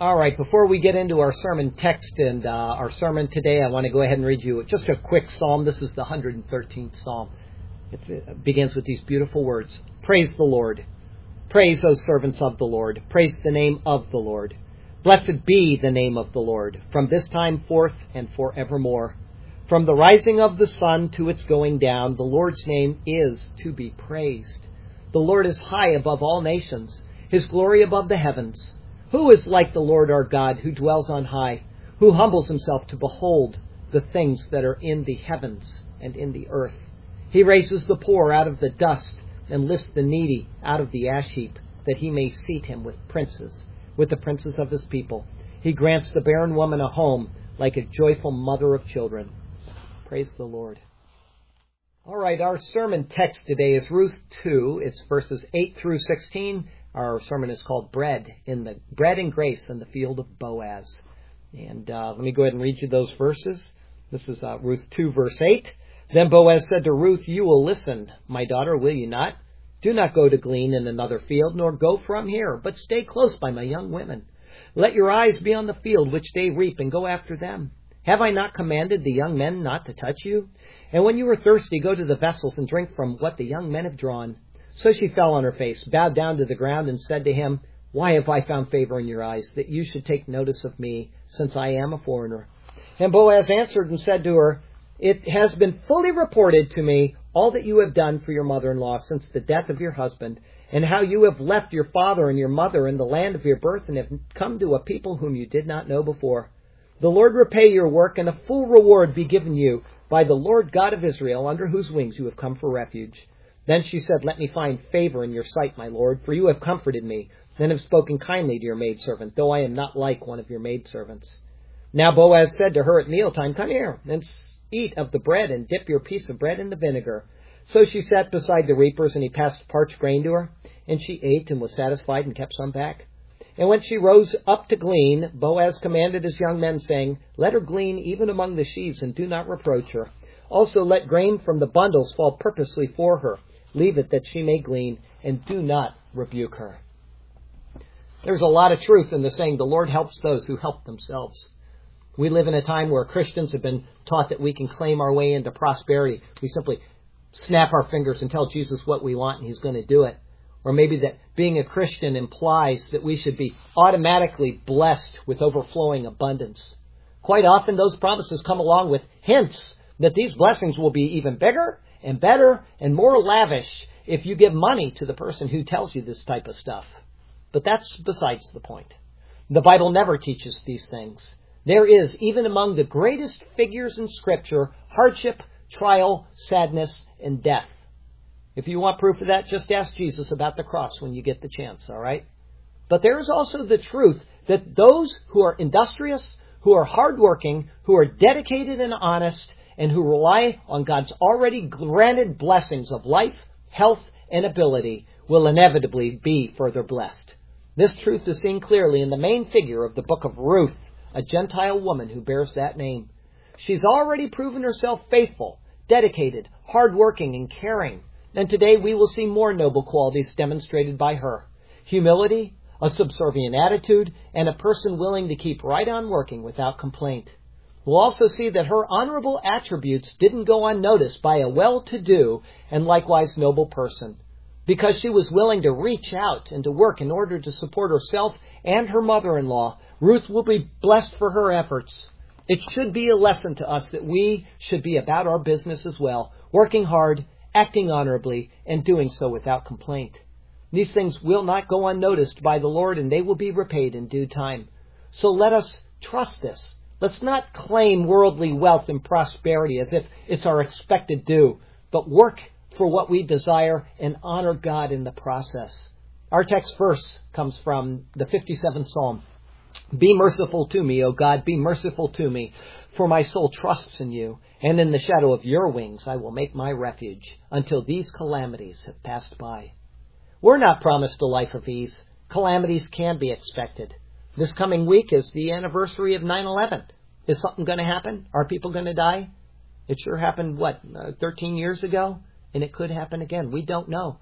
All right, before we get into our sermon text and our sermon today, I want to go ahead and read you just a quick psalm. This is the 113th psalm. It begins with these beautiful words. Praise the Lord. Praise, O servants of the Lord. Praise the name of the Lord. Blessed be the name of the Lord, from this time forth and forevermore. From the rising of the sun to its going down, the Lord's name is to be praised. The Lord is high above all nations, His glory above the heavens. Who is like the Lord our God, who dwells on high, who humbles himself to behold the things that are in the heavens and in the earth? He raises the poor out of the dust and lifts the needy out of the ash heap, that he may seat him with the princes of his people. He grants the barren woman a home, like a joyful mother of children. Praise the Lord. All right, our sermon text today is Ruth 2. It's verses 8 through 16. Our sermon is called Bread and Grace in the Field of Boaz. And let me go ahead and read you those verses. This is Ruth 2, verse 8. Then Boaz said to Ruth, "You will listen, my daughter, will you not? Do not go to glean in another field, nor go from here, but stay close by my young women. Let your eyes be on the field which they reap, and go after them. Have I not commanded the young men not to touch you? And when you are thirsty, go to the vessels and drink from what the young men have drawn." So she fell on her face, bowed down to the ground, and said to him, "Why have I found favor in your eyes, that you should take notice of me, since I am a foreigner?" And Boaz answered and said to her, "It has been fully reported to me all that you have done for your mother-in-law since the death of your husband, and how you have left your father and your mother in the land of your birth, and have come to a people whom you did not know before. The Lord repay your work, and a full reward be given you by the Lord God of Israel, under whose wings you have come for refuge." Then she said, "Let me find favor in your sight, my lord, for you have comforted me, and have spoken kindly to your maidservant, though I am not like one of your maidservants." Now Boaz said to her at mealtime, "Come here, and eat of the bread, and dip your piece of bread in the vinegar." So she sat beside the reapers, and he passed parched grain to her, and she ate and was satisfied and kept some back. And when she rose up to glean, Boaz commanded his young men, saying, "Let her glean even among the sheaves, and do not reproach her. Also let grain from the bundles fall purposely for her. Leave it that she may glean, and do not rebuke her." There's a lot of truth in the saying, the Lord helps those who help themselves. We live in a time where Christians have been taught that we can claim our way into prosperity. We simply snap our fingers and tell Jesus what we want, and He's going to do it. Or maybe that being a Christian implies that we should be automatically blessed with overflowing abundance. Quite often those promises come along with hints that these blessings will be even bigger and better and more lavish if you give money to the person who tells you this type of stuff. But that's besides the point. The Bible never teaches these things. There is, even among the greatest figures in Scripture, hardship, trial, sadness, and death. If you want proof of that, just ask Jesus about the cross when you get the chance, all right? But there is also the truth that those who are industrious, who are hardworking, who are dedicated and honest, and who rely on God's already granted blessings of life, health, and ability will inevitably be further blessed. This truth is seen clearly in the main figure of the book of Ruth, a Gentile woman who bears that name. She's already proven herself faithful, dedicated, hardworking, and caring. And today we will see more noble qualities demonstrated by her. Humility, a subservient attitude, and a person willing to keep right on working without complaint. We'll also see that her honorable attributes didn't go unnoticed by a well-to-do and likewise noble person. Because she was willing to reach out and to work in order to support herself and her mother-in-law, Ruth will be blessed for her efforts. It should be a lesson to us that we should be about our business as well, working hard, acting honorably, and doing so without complaint. These things will not go unnoticed by the Lord, and they will be repaid in due time. So let us trust this. Let's not claim worldly wealth and prosperity as if it's our expected due, but work for what we desire and honor God in the process. Our text verse comes from the 57th Psalm. "Be merciful to me, O God, be merciful to me, for my soul trusts in you, and in the shadow of your wings I will make my refuge until these calamities have passed by." We're not promised a life of ease. Calamities can be expected. This coming week is the anniversary of 9/11. Is something going to happen? Are people going to die? It sure happened, 13 years ago? And it could happen again. We don't know.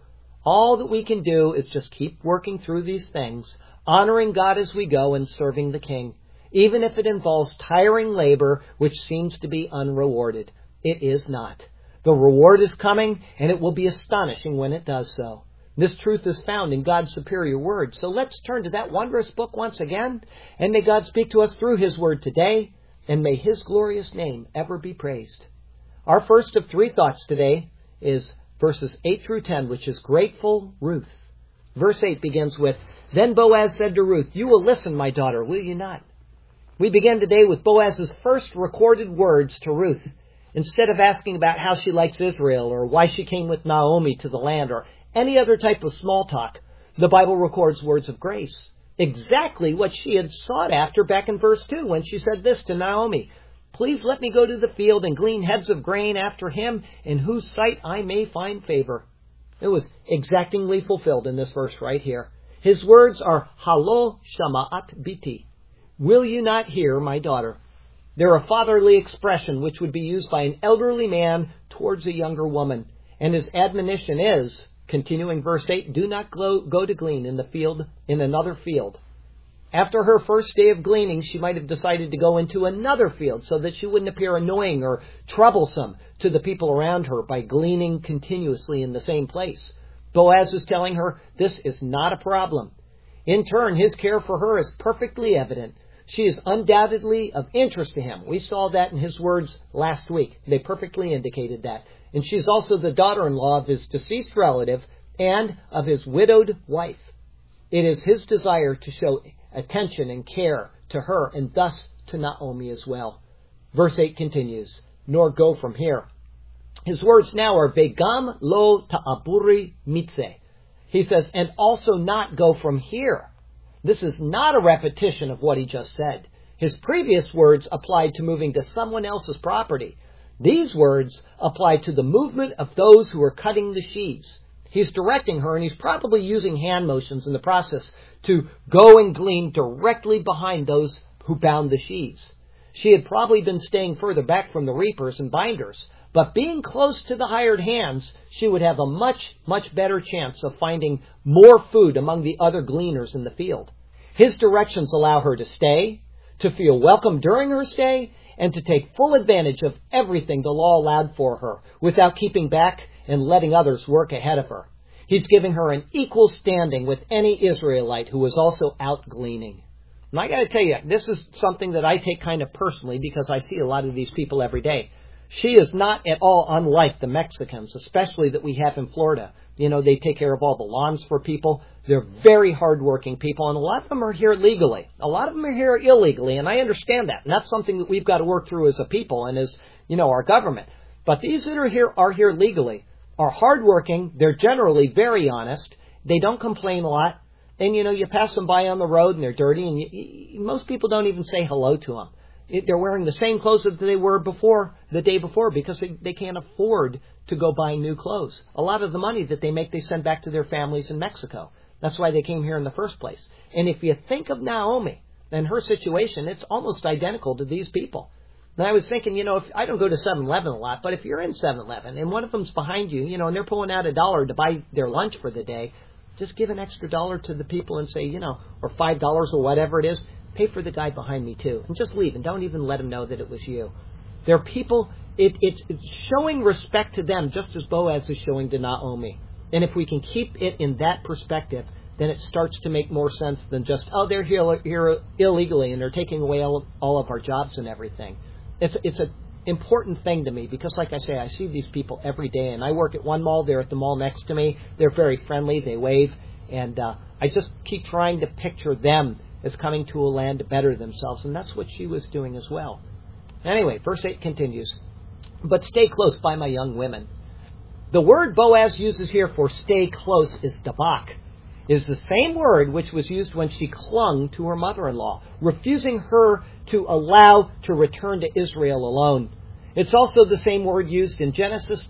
All that we can do is just keep working through these things, honoring God as we go and serving the King, even if it involves tiring labor which seems to be unrewarded. It is not. The reward is coming, and it will be astonishing when it does so. This truth is found in God's superior word. So let's turn to that wondrous book once again, and may God speak to us through His word today, and may His glorious name ever be praised. Our first of three thoughts today is verses 8 through 10, which is grateful Ruth. Verse 8 begins with, "Then Boaz said to Ruth, 'You will listen, my daughter, will you not?'" We begin today with Boaz's first recorded words to Ruth. Instead of asking about how she likes Israel or why she came with Naomi to the land or any other type of small talk, the Bible records words of grace. Exactly what she had sought after back in verse 2 when she said this to Naomi, "Please let me go to the field and glean heads of grain after him in whose sight I may find favor." It was exactingly fulfilled in this verse right here. His words are, "Halo shama'at biti." Will you not hear, my daughter? They're a fatherly expression which would be used by an elderly man towards a younger woman. And his admonition is, continuing verse 8, "Do not go to glean in the field, in another field." After her first day of gleaning, she might have decided to go into another field so that she wouldn't appear annoying or troublesome to the people around her by gleaning continuously in the same place. Boaz is telling her this is not a problem. In turn, his care for her is perfectly evident. She is undoubtedly of interest to him. We saw that in his words last week. They perfectly indicated that. And she's also the daughter-in-law of his deceased relative and of his widowed wife. It is his desire to show attention and care to her and thus to Naomi as well. Verse 8 continues, "Nor go from here." His words now are vegam lo ta'aburi mitze. He says, and also not go from here. This is not a repetition of what he just said. His previous words applied to moving to someone else's property. These words apply to the movement of those who are cutting the sheaves. He's directing her, and he's probably using hand motions in the process to go and glean directly behind those who bound the sheaves. She had probably been staying further back from the reapers and binders, but being close to the hired hands, she would have a much, much better chance of finding more food among the other gleaners in the field. His directions allow her to stay, to feel welcome during her stay, and to take full advantage of everything the law allowed for her, without keeping back and letting others work ahead of her. He's giving her an equal standing with any Israelite who was also out gleaning. And I got to tell you, this is something that I take kind of personally because I see a lot of these people every day. She is not at all unlike the Mexicans, especially that we have in Florida. You know, they take care of all the lawns for people. They're very hardworking people, and a lot of them are here legally. A lot of them are here illegally, and I understand that. And that's something that we've got to work through as a people and as, our government. But these that are here legally are hardworking. They're generally very honest. They don't complain a lot. And, you pass them by on the road, and they're dirty, and most people don't even say hello to them. They're wearing the same clothes that they were the day before, because they can't afford to go buy new clothes. A lot of the money that they make, they send back to their families in Mexico. That's why they came here in the first place. And if you think of Naomi and her situation, it's almost identical to these people. And I was thinking, if I don't go to 7-Eleven a lot, but if you're in 7-Eleven and one of them's behind you, and they're pulling out $1 to buy their lunch for the day, just give an extra $1 to the people and say, or $5 or whatever it is. Pay for the guy behind me too. And just leave and don't even let him know that it was you. They're people, it's showing respect to them just as Boaz is showing to Naomi. And if we can keep it in that perspective, then it starts to make more sense than just, they're here illegally and they're taking away all of our jobs and everything. It's an important thing to me because, like I say, I see these people every day. And I work at one mall. They're at the mall next to me. They're very friendly. They wave. And I just keep trying to picture them as coming to a land to better themselves. And that's what she was doing as well. Anyway, verse 8 continues. "But stay close by my young women." The word Boaz uses here for stay close is dabak. It is the same word which was used when she clung to her mother-in-law, refusing her to allow to return to Israel alone. It's also the same word used in Genesis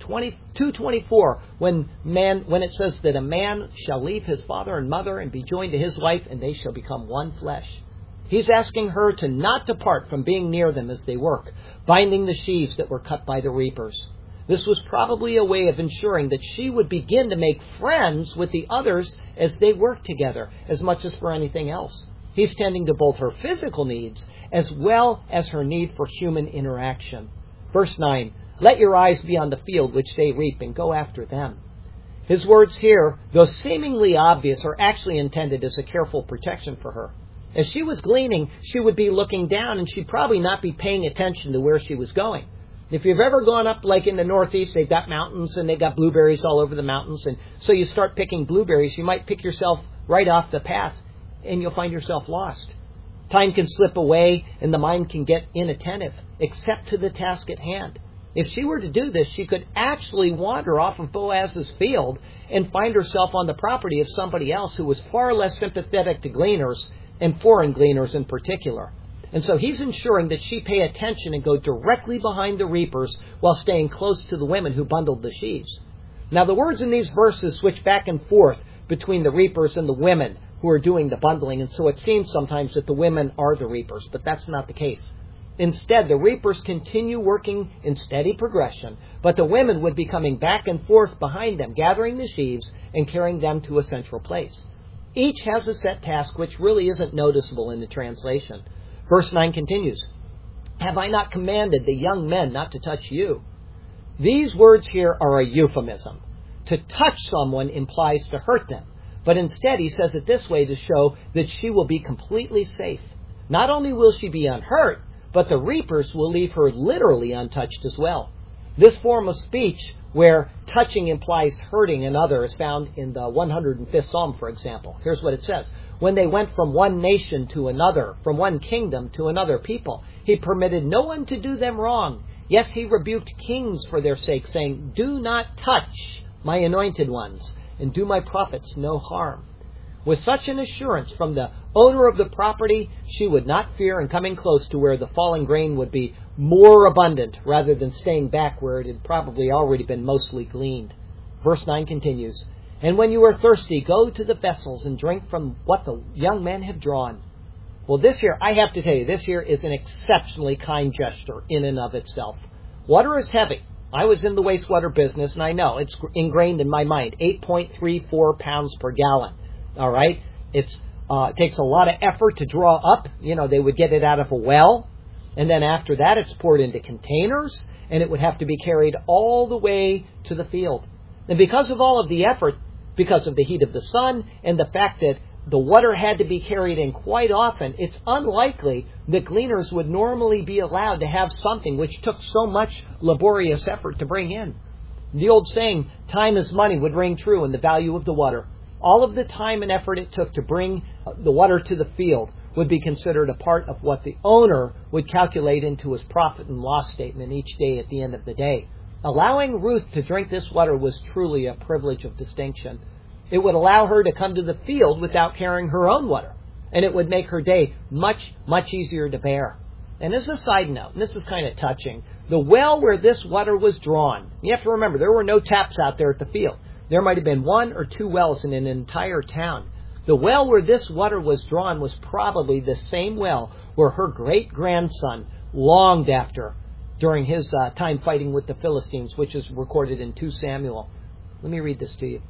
2:24 when it says that a man shall leave his father and mother and be joined to his wife, and they shall become one flesh. He's asking her to not depart from being near them as they work, binding the sheaves that were cut by the reapers. This was probably a way of ensuring that she would begin to make friends with the others as they worked together, as much as for anything else. He's tending to both her physical needs as well as her need for human interaction. Verse 9, let your eyes be on the field which they reap, and go after them. His words here, though seemingly obvious, are actually intended as a careful protection for her. As she was gleaning, she would be looking down, and she'd probably not be paying attention to where she was going. If you've ever gone up, like in the Northeast, they've got mountains, and they've got blueberries all over the mountains, and so you start picking blueberries, you might pick yourself right off the path, and you'll find yourself lost. Time can slip away, and the mind can get inattentive, except to the task at hand. If she were to do this, she could actually wander off of Boaz's field and find herself on the property of somebody else who was far less sympathetic to gleaners, and foreign gleaners in particular. And so he's ensuring that she pay attention and go directly behind the reapers while staying close to the women who bundled the sheaves. Now, the words in these verses switch back and forth between the reapers and the women who are doing the bundling, and so it seems sometimes that the women are the reapers, but that's not the case. Instead, the reapers continue working in steady progression, but the women would be coming back and forth behind them, gathering the sheaves and carrying them to a central place. Each has a set task which really isn't noticeable in the translation. Verse 9 continues, have I not commanded the young men not to touch you? These words here are a euphemism. To touch someone implies to hurt them, but instead he says it this way to show that she will be completely safe. Not only will she be unhurt, but the reapers will leave her literally untouched as well. This form of speech, where touching implies hurting another, is found in the 105th Psalm, for example. Here's what it says. When they went from one nation to another, from one kingdom to another people, he permitted no one to do them wrong. Yes, he rebuked kings for their sake, saying, do not touch my anointed ones, and do my prophets no harm. With such an assurance from the owner of the property, she would not fear in coming close to where the falling grain would be more abundant, rather than staying back where it had probably already been mostly gleaned. Verse 9 continues, and when you are thirsty, go to the vessels and drink from what the young men have drawn. Well, this here, I have to tell you, this here is an exceptionally kind gesture in and of itself. Water is heavy. I was in the wastewater business, and I know it's ingrained in my mind, 8.34 pounds per gallon. All right? It takes a lot of effort to draw up. You know, they would get it out of a well, and then after that it's poured into containers, and it would have to be carried all the way to the field. And because of all of the effort, because of the heat of the sun, and the fact that the water had to be carried in quite often, it's unlikely that gleaners would normally be allowed to have something which took so much laborious effort to bring in. The old saying, time is money, would ring true in the value of the water. All of the time and effort it took to bring the water to the field would be considered a part of what the owner would calculate into his profit and loss statement each day at the end of the day. Allowing Ruth to drink this water was truly a privilege of distinction. It would allow her to come to the field without carrying her own water, and it would make her day much, much easier to bear. And as a side note, and this is kind of touching, the well where this water was drawn, you have to remember, there were no taps out there at the field. There might have been 1 or 2 wells in an entire town. The well where this water was drawn was probably the same well where her great-grandson longed after during his time fighting with the Philistines, which is recorded in 2 Samuel. Let me read this to you.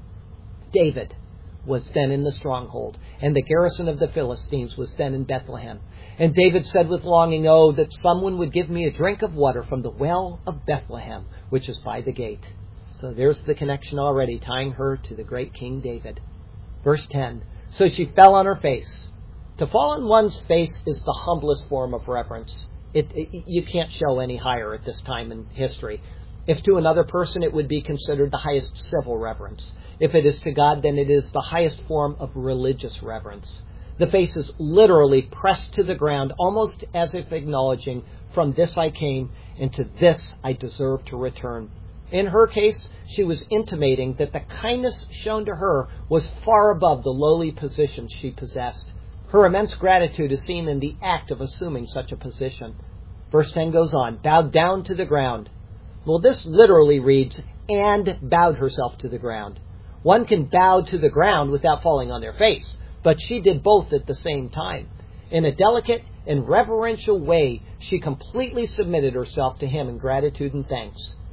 David was then in the stronghold, and the garrison of the Philistines was then in Bethlehem. And David said with longing, oh, that someone would give me a drink of water from the well of Bethlehem, which is by the gate. So there's the connection already, tying her to the great King David. Verse 10, so she fell on her face. To fall on one's face is the humblest form of reverence. You can't show any higher at this time in history. If to another person it would be considered the highest civil reverence. If it is to God, then it is the highest form of religious reverence. The face is literally pressed to the ground, almost as if acknowledging, from this I came, and to this I deserve to return. In her case, she was intimating that the kindness shown to her was far above the lowly position she possessed. Her immense gratitude is seen in the act of assuming such a position. Verse 10 goes on, bowed down to the ground. Well, this literally reads, and bowed herself to the ground. One can bow to the ground without falling on their face, but she did both at the same time. In a delicate and reverential way, she completely submitted herself to him in gratitude and thanks.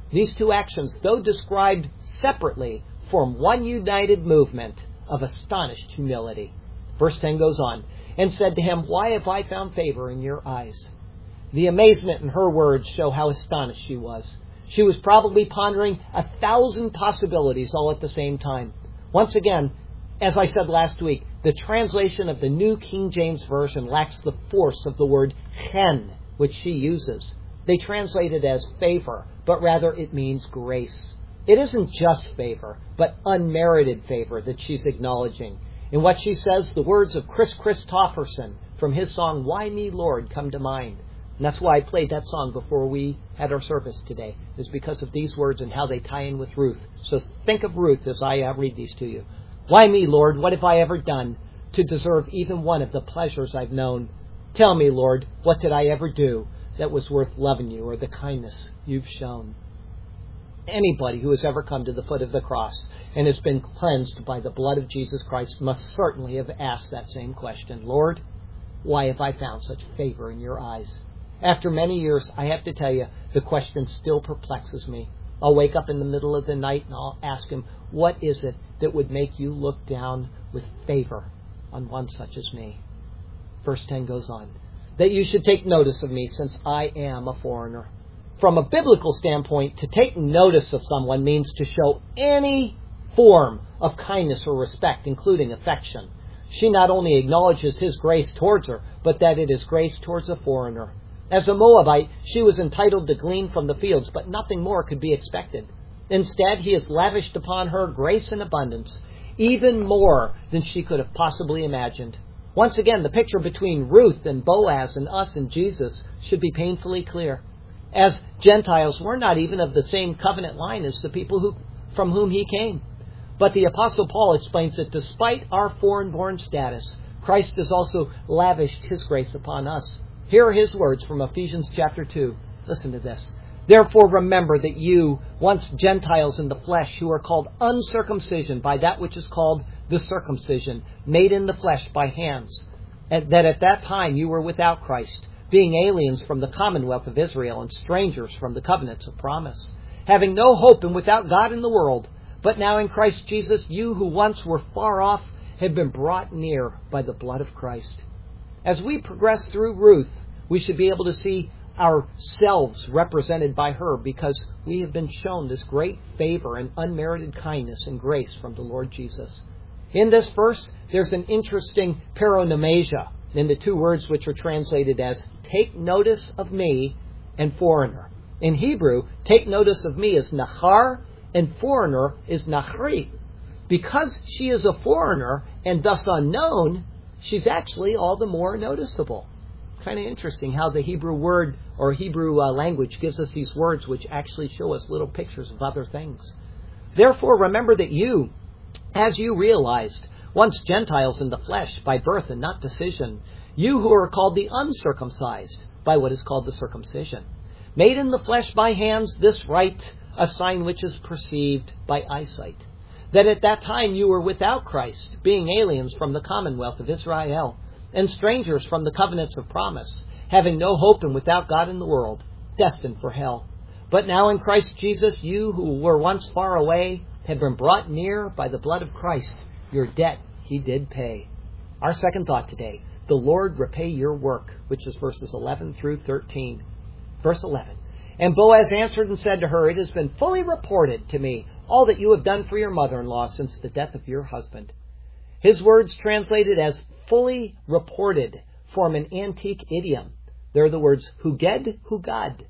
These two actions, though described separately, form one united movement of astonished humility. Verse 10 goes on, and said to him, "Why have I found favor in your eyes?" The amazement in her words show how astonished she was. She was probably pondering 1,000 possibilities all at the same time. Once again, as I said last week, the translation of the New King James Version lacks the force of the word chen, which she uses. They translate it as favor, but rather it means grace. It isn't just favor, but unmerited favor that she's acknowledging. In what she says, the words of Chris Christopherson from his song, "Why Me, Lord?" come to mind. And that's why I played that song before we had our service today, is because of these words and how they tie in with Ruth. So think of Ruth as I read these to you. "Why me, Lord? What have I ever done to deserve even one of the pleasures I've known? Tell me, Lord, what did I ever do that was worth loving you or the kindness you've shown?" Anybody who has ever come to the foot of the cross and has been cleansed by the blood of Jesus Christ must certainly have asked that same question. "Lord, why have I found such favor in your eyes?" After many years, I have to tell you, the question still perplexes me. I'll wake up in the middle of the night and I'll ask him, "What is it that would make you look down with favor on one such as me?" Verse 10 goes on, "That you should take notice of me, since I am a foreigner." From a biblical standpoint, to take notice of someone means to show any form of kindness or respect, including affection. She not only acknowledges his grace towards her, but that it is grace towards a foreigner. As a Moabite, she was entitled to glean from the fields, but nothing more could be expected. Instead, he has lavished upon her grace and abundance, even more than she could have possibly imagined. Once again, the picture between Ruth and Boaz and us and Jesus should be painfully clear. As Gentiles, we're not even of the same covenant line as the people from whom he came. But the Apostle Paul explains that despite our foreign-born status, Christ has also lavished his grace upon us. Here are his words from Ephesians chapter 2. Listen to this. "Therefore remember that you, once Gentiles in the flesh, who are called uncircumcision by that which is called the circumcision, made in the flesh by hands, that at that time you were without Christ, being aliens from the commonwealth of Israel and strangers from the covenants of promise, having no hope and without God in the world. But now in Christ Jesus, you who once were far off have been brought near by the blood of Christ." As we progress through Ruth, we should be able to see ourselves represented by her because we have been shown this great favor and unmerited kindness and grace from the Lord Jesus. In this verse, there's an interesting paronomasia in the two words which are translated as "take notice of me" and "foreigner." In Hebrew, "take notice of me" is nachar and "foreigner" is nachri. Because she is a foreigner and thus unknown, she's actually all the more noticeable. Kind of interesting how the Hebrew word or Hebrew language gives us these words which actually show us little pictures of other things. "Therefore remember that you, as you realized, once Gentiles in the flesh by birth and not decision, you who are called the uncircumcised by what is called the circumcision, made in the flesh by hands this rite, a sign which is perceived by eyesight. That at that time you were without Christ, being aliens from the commonwealth of Israel, and strangers from the covenants of promise, having no hope and without God in the world, destined for hell. But now in Christ Jesus, you who were once far away have been brought near by the blood of Christ. Your debt he did pay." Our second thought today, "The Lord repay your work," which is verses 11 through 13. Verse 11, "And Boaz answered and said to her, It has been fully reported to me all that you have done for your mother-in-law since the death of your husband." His words translated as "fully reported" form an antique idiom. They're the words huged, hugad,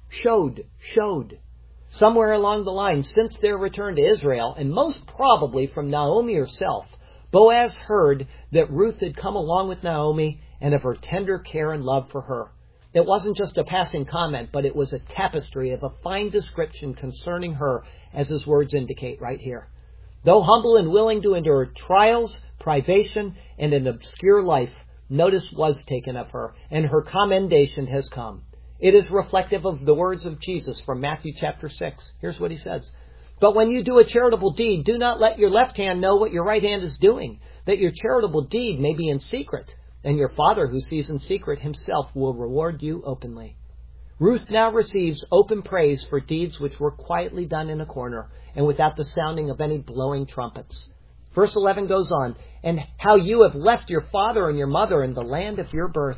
showed. Somewhere along the line, since their return to Israel, and most probably from Naomi herself, Boaz heard that Ruth had come along with Naomi and of her tender care and love for her. It wasn't just a passing comment, but it was a tapestry of a fine description concerning her, as his words indicate right here. Though humble and willing to endure trials, privation, and an obscure life, notice was taken of her, and her commendation has come. It is reflective of the words of Jesus from Matthew chapter 6. Here's what he says. "But when you do a charitable deed, do not let your left hand know what your right hand is doing, that your charitable deed may be in secret, and your Father who sees in secret himself will reward you openly." Ruth now receives open praise for deeds which were quietly done in a corner and without the sounding of any blowing trumpets. Verse 11 goes on, and how you have left your father and your mother in the land of your birth.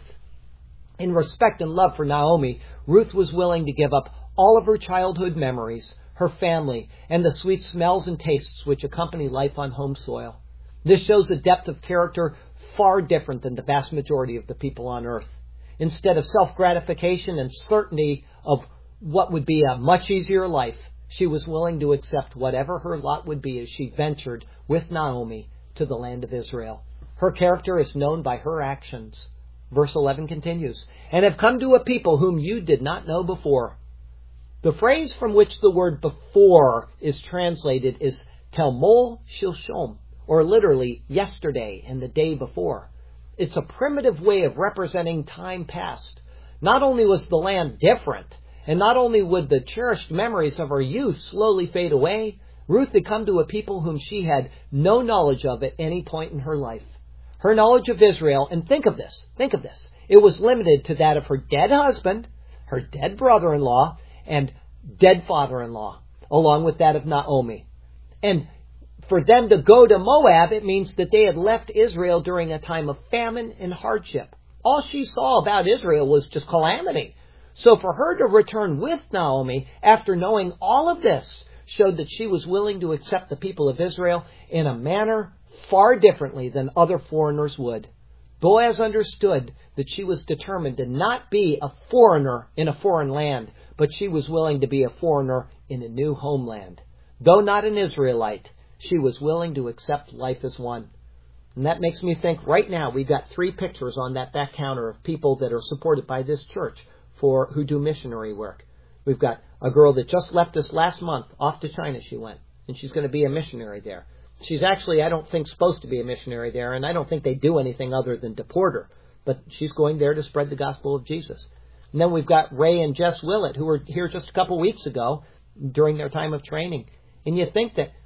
In respect and love for Naomi, Ruth was willing to give up all of her childhood memories, her family, and the sweet smells and tastes which accompany life on home soil. This shows a depth of character far different than the vast majority of the people on earth. Instead of self-gratification and certainty of what would be a much easier life, she was willing to accept whatever her lot would be as she ventured with Naomi to the land of Israel. Her character is known by her actions. Verse 11 continues, and have come to a people whom you did not know before. The phrase from which the word before is translated is telmol shilshom, or literally yesterday and the day before. It's a primitive way of representing time past. Not only was the land different, and not only would the cherished memories of her youth slowly fade away, Ruth had come to a people whom she had no knowledge of at any point in her life. Her knowledge of Israel, and think of this, it was limited to that of her dead husband, her dead brother-in-law, and dead father-in-law, along with that of Naomi. And for them to go to Moab, it means that they had left Israel during a time of famine and hardship. All she saw about Israel was just calamity. So for her to return with Naomi, after knowing all of this, showed that she was willing to accept the people of Israel in a manner far differently than other foreigners would. Boaz understood that she was determined to not be a foreigner in a foreign land, but she was willing to be a foreigner in a new homeland. Though not an Israelite, she was willing to accept life as one. And that makes me think right now we've got 3 pictures on that back counter of people that are supported by this church who do missionary work. We've got a girl that just left us last month. Off to China she went, and she's going to be a missionary there. She's actually, I don't think, supposed to be a missionary there, and I don't think they do anything other than deport her. But she's going there to spread the gospel of Jesus. And then we've got Ray and Jess Willett, who were here just a couple weeks ago during their time of training. And you think that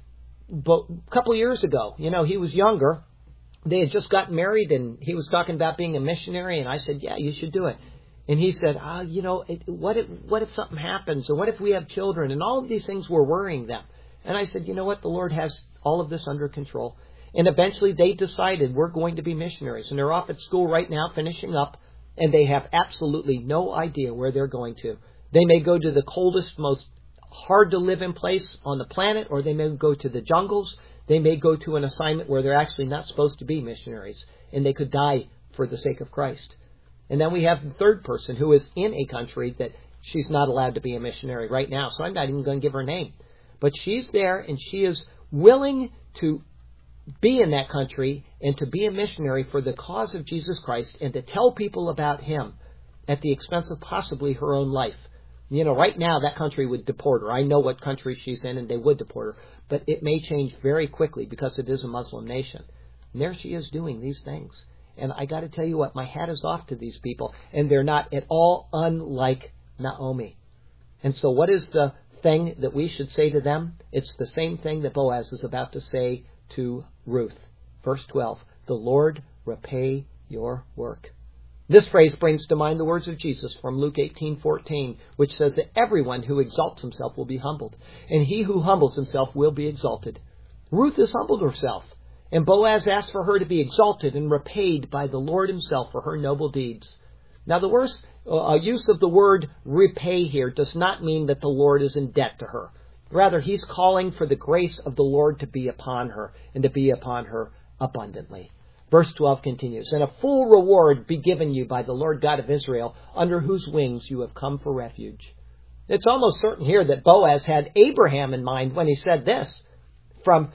a couple years ago, he was younger. They had just gotten married, and he was talking about being a missionary, and I said, yeah, you should do it. And he said, what if something happens, or what if we have children? And all of these things were worrying them. And I said, you know what? The Lord has all of this under control. And eventually they decided we're going to be missionaries. And they're off at school right now, finishing up, and they have absolutely no idea where they're going to. They may go to the coldest, most hard to live in place on the planet, or they may go to the jungles. They may go to an assignment where they're actually not supposed to be missionaries, and they could die for the sake of Christ. And then we have the third person who is in a country that she's not allowed to be a missionary right now, so I'm not even going to give her name. But she's there, and she is willing to be in that country and to be a missionary for the cause of Jesus Christ and to tell people about Him at the expense of possibly her own life. Right now that country would deport her. I know what country she's in, and they would deport her. But it may change very quickly because it is a Muslim nation. And there she is doing these things. And I got to tell you what, my hat is off to these people. And they're not at all unlike Naomi. And so what is the thing that we should say to them? It's the same thing that Boaz is about to say to Ruth. Verse 12, the Lord repay your work. This phrase brings to mind the words of Jesus from Luke 18:14, which says that everyone who exalts himself will be humbled, and he who humbles himself will be exalted. Ruth has humbled herself, and Boaz asked for her to be exalted and repaid by the Lord Himself for her noble deeds. Now, the use of the word repay here does not mean that the Lord is in debt to her. Rather, He's calling for the grace of the Lord to be upon her, and to be upon her abundantly. Verse 12 continues, and a full reward be given you by the Lord God of Israel, under whose wings you have come for refuge. It's almost certain here that Boaz had Abraham in mind when he said this. From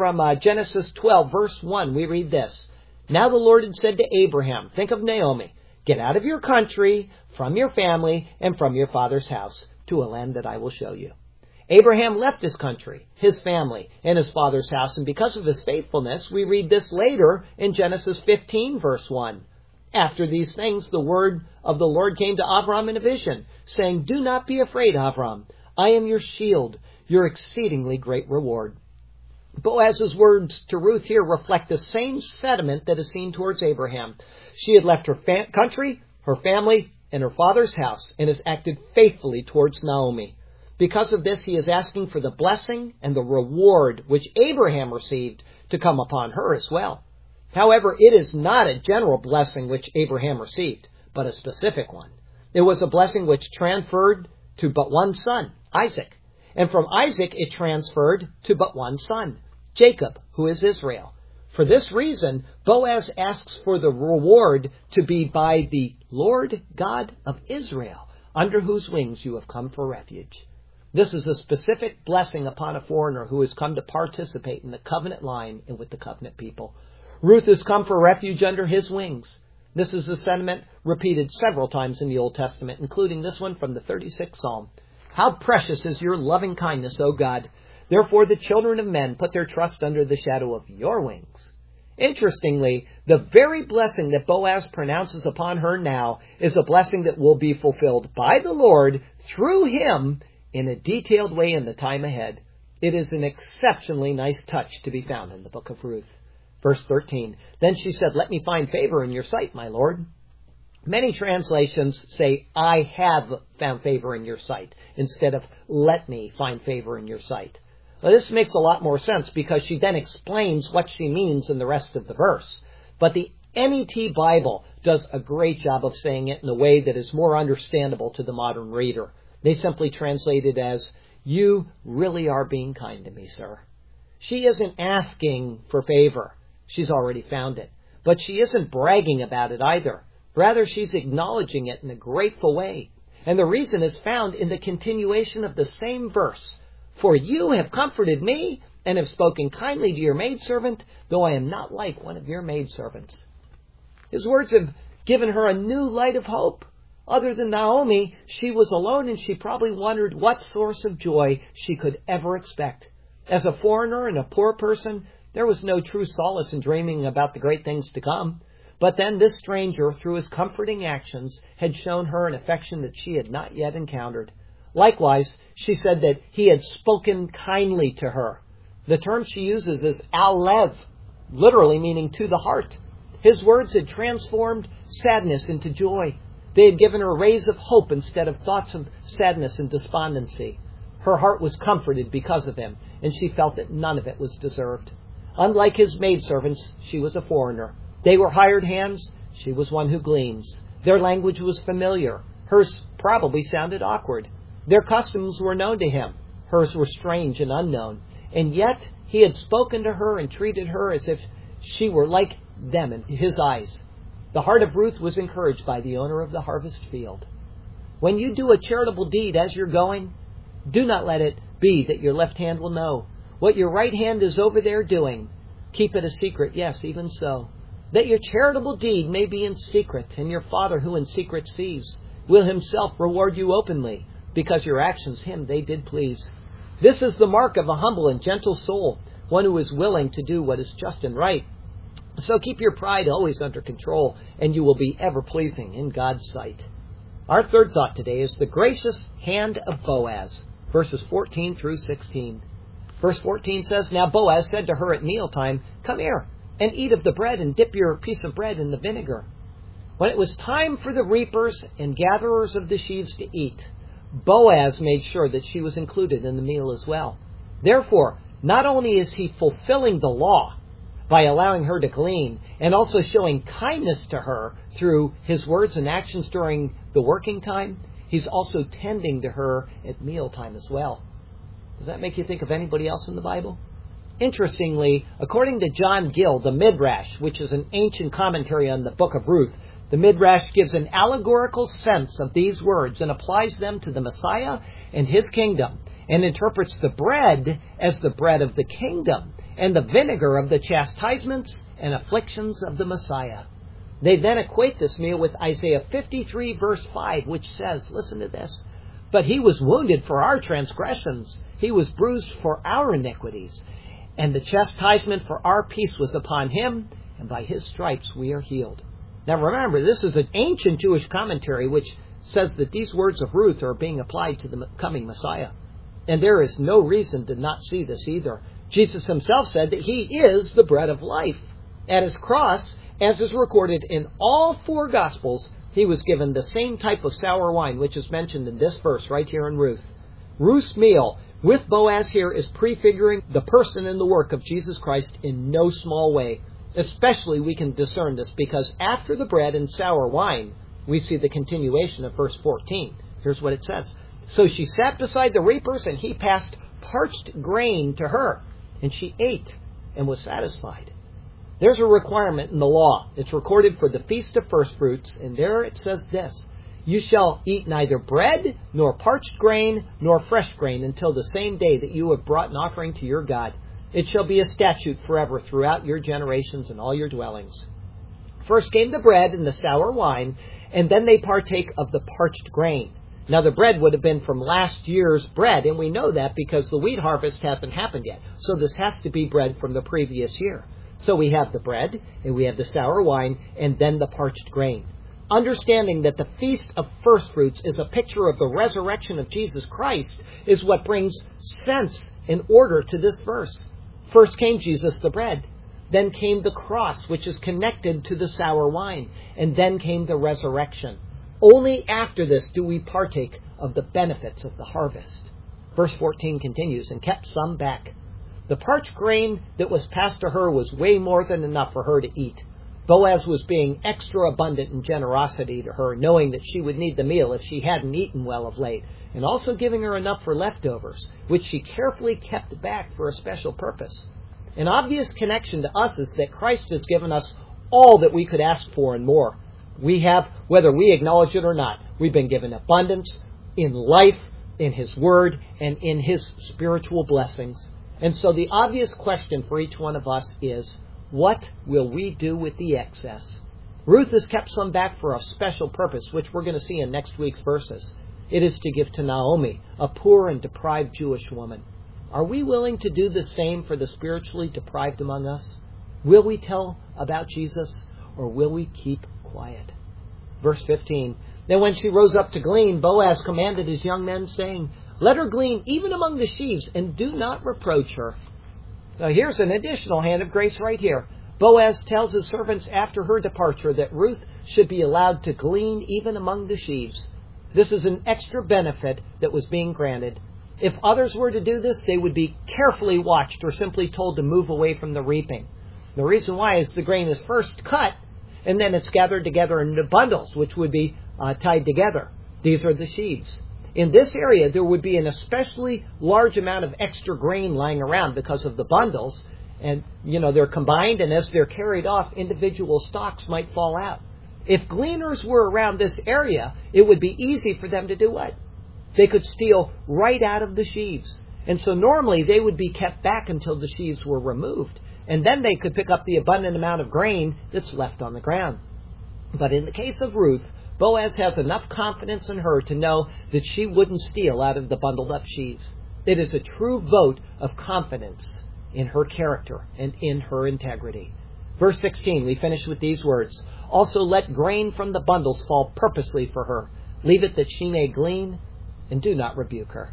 Genesis 12, verse 1, we read this. Now the Lord had said to Abraham, think of Naomi, get out of your country, from your family, and from your father's house, to a land that I will show you. Abraham left his country, his family, and his father's house, and because of his faithfulness, we read this later in Genesis 15, verse 1. After these things, the word of the Lord came to Abram in a vision, saying, do not be afraid, Abram. I am your shield, your exceedingly great reward. Boaz's words to Ruth here reflect the same sentiment that is seen towards Abraham. She had left her country, her family, and her father's house and has acted faithfully towards Naomi. Because of this, he is asking for the blessing and the reward which Abraham received to come upon her as well. However, it is not a general blessing which Abraham received, but a specific one. It was a blessing which transferred to but one son, Isaac. And from Isaac it transferred to but one son, Jacob, who is Israel. For this reason, Boaz asks for the reward to be by the Lord God of Israel, under whose wings you have come for refuge. This is a specific blessing upon a foreigner who has come to participate in the covenant line and with the covenant people. Ruth has come for refuge under his wings. This is a sentiment repeated several times in the Old Testament, including this one from the 36th Psalm. How precious is your loving kindness, O God! Therefore the children of men put their trust under the shadow of your wings. Interestingly, the very blessing that Boaz pronounces upon her now is a blessing that will be fulfilled by the Lord through him in a detailed way in the time ahead. It is an exceptionally nice touch to be found in the book of Ruth. Verse 13, then she said, let me find favor in your sight, my Lord. Many translations say, I have found favor in your sight, instead of let me find favor in your sight. Now, this makes a lot more sense because she then explains what she means in the rest of the verse. But the NET Bible does a great job of saying it in a way that is more understandable to the modern reader. They simply translate it as, you really are being kind to me, sir. She isn't asking for favor. She's already found it. But she isn't bragging about it either. Rather, she's acknowledging it in a grateful way. And the reason is found in the continuation of the same verse. For you have comforted me and have spoken kindly to your maidservant, though I am not like one of your maidservants. His words have given her a new light of hope. Other than Naomi, she was alone and she probably wondered what source of joy she could ever expect. As a foreigner and a poor person, there was no true solace in dreaming about the great things to come. But then this stranger, through his comforting actions, had shown her an affection that she had not yet encountered. Likewise, she said that he had spoken kindly to her. The term she uses is al-lev, literally meaning to the heart. His words had transformed sadness into joy. They had given her rays of hope instead of thoughts of sadness and despondency. Her heart was comforted because of him, and she felt that none of it was deserved. Unlike his maidservants, she was a foreigner. They were hired hands. She was one who gleans. Their language was familiar. Hers probably sounded awkward. Their customs were known to him. Hers were strange and unknown. And yet he had spoken to her and treated her as if she were like them in his eyes. The heart of Ruth was encouraged by the owner of the harvest field. When you do a charitable deed as you're going, do not let it be that your left hand will know what your right hand is over there doing. Keep it a secret, yes, even so. That your charitable deed may be in secret, and your Father who in secret sees will himself reward you openly, because your actions him they did please. This is the mark of a humble and gentle soul, one who is willing to do what is just and right. So keep your pride always under control, and you will be ever pleasing in God's sight. Our third thought today is the gracious hand of Boaz, verses 14 through 16. Verse 14 says, Now Boaz said to her at mealtime, Come here, and eat of the bread, and dip your piece of bread in the vinegar. When it was time for the reapers and gatherers of the sheaves to eat, Boaz made sure that she was included in the meal as well. Therefore, not only is he fulfilling the law by allowing her to glean, and also showing kindness to her through his words and actions during the working time, he's also tending to her at mealtime as well. Does that make you think of anybody else in the Bible? Interestingly, according to John Gill, the Midrash, which is an ancient commentary on the book of Ruth, the Midrash gives an allegorical sense of these words and applies them to the Messiah and his kingdom, and interprets the bread as the bread of the kingdom and the vinegar of the chastisements and afflictions of the Messiah. They then equate this meal with Isaiah 53 verse 5, which says, listen to this, But he was wounded for our transgressions, he was bruised for our iniquities, and the chastisement for our peace was upon him, and by his stripes we are healed. Now remember, this is an ancient Jewish commentary which says that these words of Ruth are being applied to the coming Messiah. And there is no reason to not see this either. Jesus himself said that he is the bread of life. At his cross, as is recorded in all four Gospels, he was given the same type of sour wine, which is mentioned in this verse right here in Ruth. Ruth's meal with Boaz here is prefiguring the person and the work of Jesus Christ in no small way. Especially we can discern this because after the bread and sour wine, we see the continuation of verse 14. Here's what it says. So she sat beside the reapers, and he passed parched grain to her, and she ate and was satisfied. There's a requirement in the law. It's recorded for the Feast of First Fruits, and there it says this: you shall eat neither bread, nor parched grain, nor fresh grain, until the same day that you have brought an offering to your God. It shall be a statute forever throughout your generations and all your dwellings. First came the bread and the sour wine, and then they partake of the parched grain. Now the bread would have been from last year's bread, and we know that because the wheat harvest hasn't happened yet. So this has to be bread from the previous year. So we have the bread, and we have the sour wine, and then the parched grain. Understanding that the Feast of First Fruits is a picture of the resurrection of Jesus Christ is what brings sense and order to this verse. First came Jesus the bread. Then came the cross, which is connected to the sour wine. And then came the resurrection. Only after this do we partake of the benefits of the harvest. Verse 14 continues, and kept some back. The parched grain that was passed to her was way more than enough for her to eat. Boaz was being extra abundant in generosity to her, knowing that she would need the meal if she hadn't eaten well of late, and also giving her enough for leftovers, which she carefully kept back for a special purpose. An obvious connection to us is that Christ has given us all that we could ask for and more. We have, whether we acknowledge it or not, we've been given abundance in life, in His Word, and in His spiritual blessings. And so the obvious question for each one of us is, what will we do with the excess? Ruth has kept some back for a special purpose, which we're going to see in next week's verses. It is to give to Naomi, a poor and deprived Jewish woman. Are we willing to do the same for the spiritually deprived among us? Will we tell about Jesus, or will we keep quiet? Verse 15, then when she rose up to glean, Boaz commanded his young men, saying, let her glean even among the sheaves, and do not reproach her. Now here's an additional hand of grace right here. Boaz tells his servants after her departure that Ruth should be allowed to glean even among the sheaves. This is an extra benefit that was being granted. If others were to do this, they would be carefully watched or simply told to move away from the reaping. The reason why is the grain is first cut, and then it's gathered together into bundles, which would be tied together. These are the sheaves. In this area, there would be an especially large amount of extra grain lying around because of the bundles. And, they're combined, and as they're carried off, individual stalks might fall out. If gleaners were around this area, it would be easy for them to do what? They could steal right out of the sheaves. And so normally they would be kept back until the sheaves were removed. And then they could pick up the abundant amount of grain that's left on the ground. But in the case of Ruth, Boaz has enough confidence in her to know that she wouldn't steal out of the bundled up sheaves. It is a true vote of confidence in her character and in her integrity. Verse 16, we finish with these words. Also let grain from the bundles fall purposely for her. Leave it that she may glean, and do not rebuke her.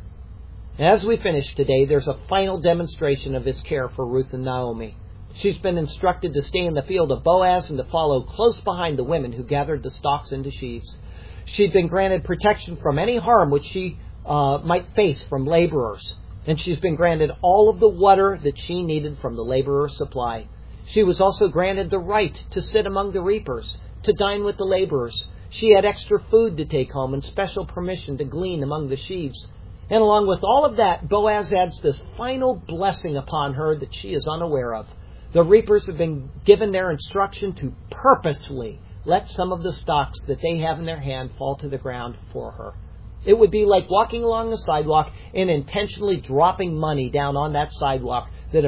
As we finish today, there's a final demonstration of His care for Ruth and Naomi. She's been instructed to stay in the field of Boaz and to follow close behind the women who gathered the stalks into sheaves. She'd been granted protection from any harm which she might face from laborers. And she's been granted all of the water that she needed from the laborer's supply. She was also granted the right to sit among the reapers, to dine with the laborers. She had extra food to take home and special permission to glean among the sheaves. And along with all of that, Boaz adds this final blessing upon her that she is unaware of. The reapers have been given their instruction to purposely let some of the stalks that they have in their hand fall to the ground for her. It would be like walking along the sidewalk and intentionally dropping money down on that sidewalk that a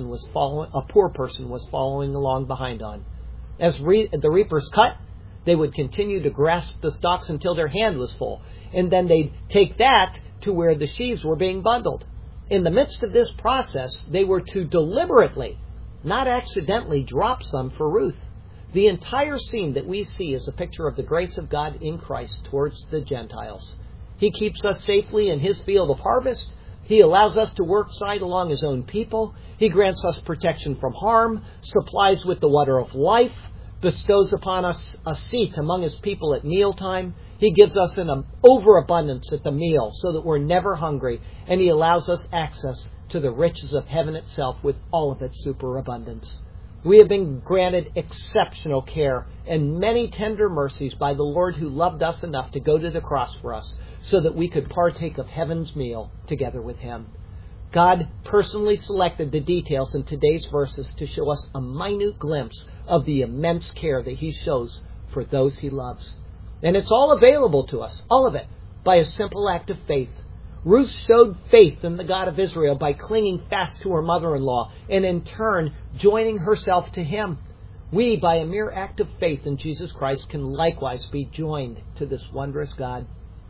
poor person was following along behind on. As the reapers cut, they would continue to grasp the stalks until their hand was full. And then they'd take that to where the sheaves were being bundled. In the midst of this process, they were to deliberately, not accidentally, drop some for Ruth. The entire scene that we see is a picture of the grace of God in Christ towards the Gentiles. He keeps us safely in His field of harvest. He allows us to work side along His own people. He grants us protection from harm, supplies with the water of life, bestows upon us a seat among His people at mealtime. He gives us an overabundance at the meal so that we're never hungry. And He allows us access to the riches of heaven itself with all of its superabundance. We have been granted exceptional care and many tender mercies by the Lord who loved us enough to go to the cross for us so that we could partake of heaven's meal together with Him. God personally selected the details in today's verses to show us a minute glimpse of the immense care that He shows for those He loves. And it's all available to us, all of it, by a simple act of faith. Ruth showed faith in the God of Israel by clinging fast to her mother-in-law and in turn joining herself to Him. We, by a mere act of faith in Jesus Christ, can likewise be joined to this wondrous God.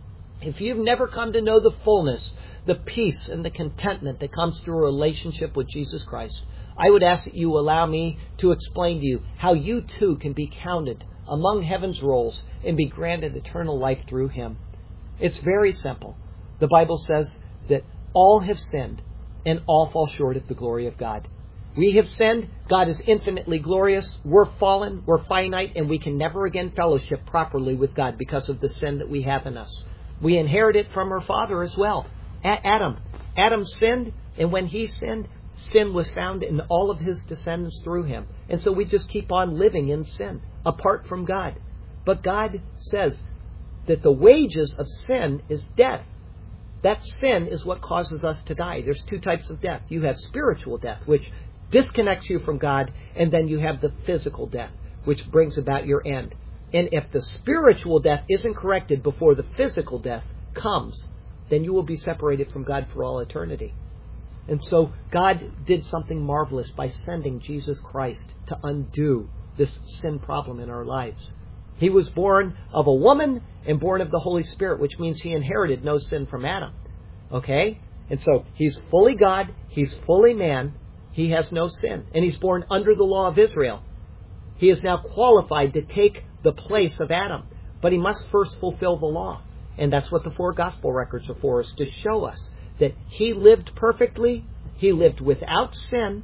If you've never come to know the fullness, the peace, and the contentment that comes through a relationship with Jesus Christ, I would ask that you allow me to explain to you how you too can be counted among heaven's rolls and be granted eternal life through Him. It's very simple. The Bible says that all have sinned and all fall short of the glory of God. We have sinned. God is infinitely glorious. We're fallen. We're finite. And we can never again fellowship properly with God because of the sin that we have in us. We inherit it from our father as well. Adam. Adam sinned. And when he sinned, sin was found in all of his descendants through him. And so we just keep on living in sin apart from God. But God says that the wages of sin is death. That sin is what causes us to die. There's two types of death. You have spiritual death, which disconnects you from God, and then you have the physical death, which brings about your end. And if the spiritual death isn't corrected before the physical death comes, then you will be separated from God for all eternity. And so God did something marvelous by sending Jesus Christ to undo this sin problem in our lives. He was born of a woman and born of the Holy Spirit, which means He inherited no sin from Adam. Okay? And so He's fully God, He's fully man, He has no sin. And He's born under the law of Israel. He is now qualified to take the place of Adam. But He must first fulfill the law. And that's what the four gospel records are for, is to show us that He lived perfectly, He lived without sin,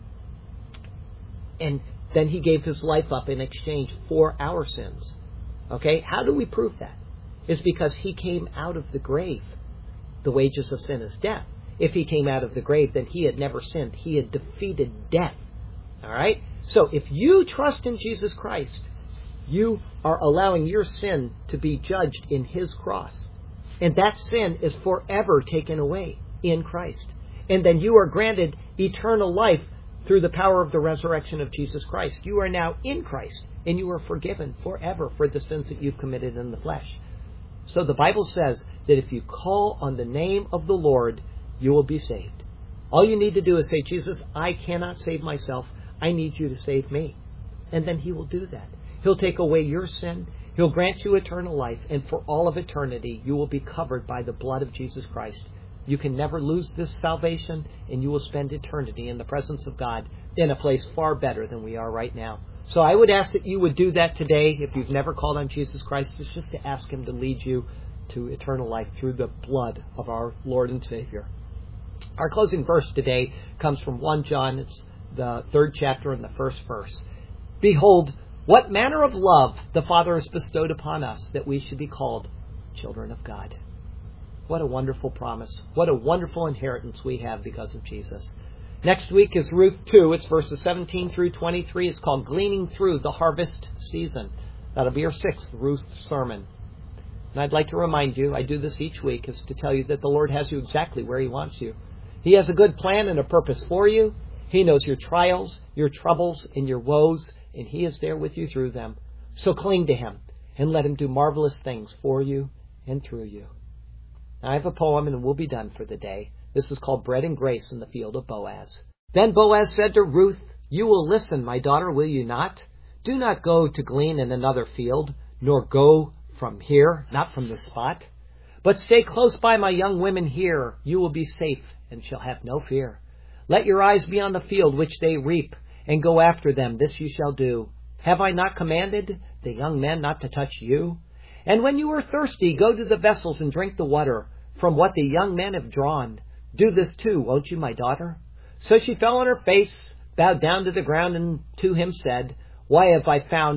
and then He gave His life up in exchange for our sins. Okay? How do we prove that? It's because He came out of the grave. The wages of sin is death. If He came out of the grave, then He had never sinned. He had defeated death. All right? So if you trust in Jesus Christ, you are allowing your sin to be judged in His cross. And that sin is forever taken away in Christ. And then you are granted eternal life through the power of the resurrection of Jesus Christ. You are now in Christ, and you are forgiven forever for the sins that you've committed in the flesh. So the Bible says that if you call on the name of the Lord, you will be saved. All you need to do is say, Jesus, I cannot save myself. I need you to save me. And then He will do that. He'll take away your sin. He'll grant you eternal life. And for all of eternity, you will be covered by the blood of Jesus Christ. You can never lose this salvation, and you will spend eternity in the presence of God in a place far better than we are right now. So I would ask that you would do that today. If you've never called on Jesus Christ, it's just to ask Him to lead you to eternal life through the blood of our Lord and Savior. Our closing verse today comes from 1 John. It's the 3rd chapter and the 1st verse. Behold, what manner of love the Father has bestowed upon us, that we should be called children of God. What a wonderful promise. What a wonderful inheritance we have because of Jesus. Next week is Ruth 2. It's verses 17 through 23. It's called Gleaning Through the Harvest Season. That'll be our 6th Ruth sermon. And I'd like to remind you, I do this each week, is to tell you that the Lord has you exactly where He wants you. He has a good plan and a purpose for you. He knows your trials, your troubles, and your woes, and He is there with you through them. So cling to Him and let Him do marvelous things for you and through you. Now, I have a poem, and we'll be done for the day. This is called Bread and Grace in the Field of Boaz. Then Boaz said to Ruth, You will listen, my daughter, will you not? Do not go to glean in another field, nor go from here, not from this spot. But stay close by my young women here. You will be safe and shall have no fear. Let your eyes be on the field which they reap, and go after them. This you shall do. Have I not commanded the young men not to touch you? And when you are thirsty, go to the vessels and drink the water from what the young men have drawn. Do this too, won't you, my daughter? So she fell on her face, bowed down to the ground, and to him said, Why have I found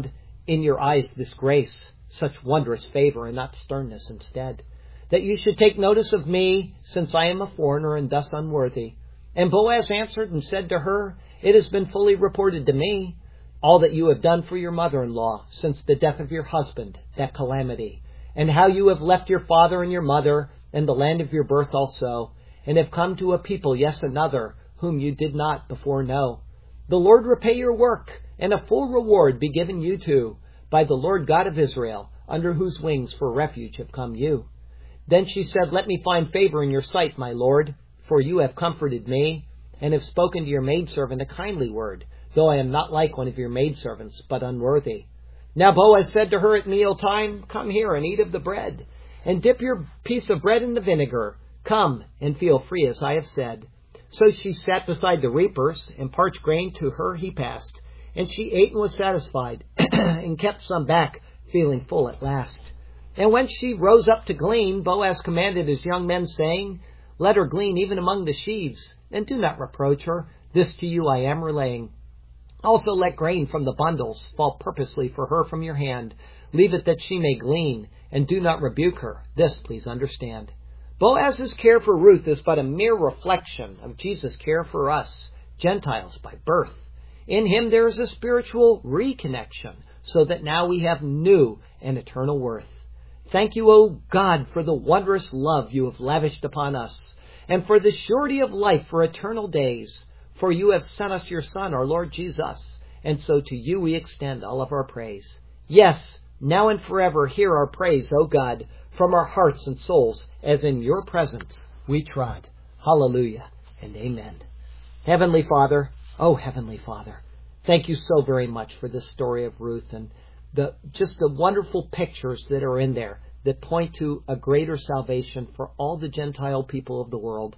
in your eyes this grace, such wondrous favor, and not sternness instead. That you should take notice of me, since I am a foreigner and thus unworthy. And Boaz answered and said to her, It has been fully reported to me, all that you have done for your mother-in-law since the death of your husband, that calamity, and how you have left your father and your mother and the land of your birth also, and have come to a people, yes, another, whom you did not before know. The Lord repay your work, and a full reward be given you too, by the Lord God of Israel, under whose wings for refuge have come you. Then she said, Let me find favor in your sight, my Lord, for you have comforted me, and have spoken to your maidservant a kindly word, though I am not like one of your maidservants, but unworthy. Now Boaz said to her at mealtime, Come here and eat of the bread, and dip your piece of bread in the vinegar. Come and feel free, as I have said. So she sat beside the reapers, and parched grain to her he passed. And she ate and was satisfied, and kept some back, feeling full at last. And when she rose up to glean, Boaz commanded his young men, saying, Let her glean even among the sheaves, and do not reproach her. This to you I am relaying. Also let grain from the bundles fall purposely for her from your hand. Leave it that she may glean, and do not rebuke her. This please understand. Boaz's care for Ruth is but a mere reflection of Jesus' care for us, Gentiles by birth. In him there is a spiritual reconnection, so that now we have new and eternal worth. Thank you, O God, for the wondrous love you have lavished upon us, and for the surety of life for eternal days. For you have sent us your Son, our Lord Jesus, and so to you we extend all of our praise. Yes, now and forever hear our praise, O God, from our hearts and souls, as in your presence we trod. Hallelujah and amen. Heavenly Father, oh Heavenly Father, thank you so very much for this story of Ruth and just the wonderful pictures that are in there that point to a greater salvation for all the Gentile people of the world.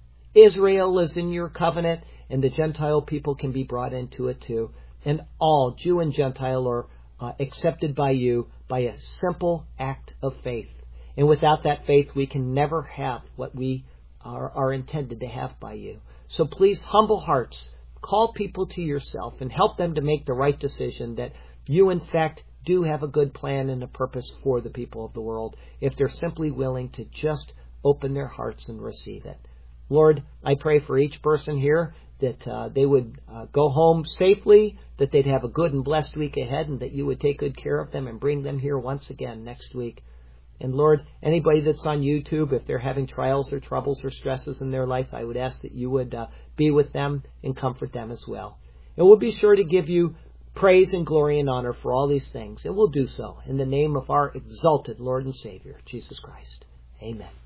Israel is in your covenant, and the Gentile people can be brought into it too. And all, Jew and Gentile, are accepted by you by a simple act of faith. And without that faith, we can never have what we are intended to have by you. So please, humble hearts, call people to yourself and help them to make the right decision that you, in fact, do have a good plan and a purpose for the people of the world if they're simply willing to just open their hearts and receive it. Lord, I pray for each person here that they would go home safely, that they'd have a good and blessed week ahead, and that you would take good care of them and bring them here once again next week. And Lord, anybody that's on YouTube, if they're having trials or troubles or stresses in their life, I would ask that you would be with them and comfort them as well. And we'll be sure to give you praise and glory and honor for all these things. And we'll do so in the name of our exalted Lord and Savior, Jesus Christ. Amen.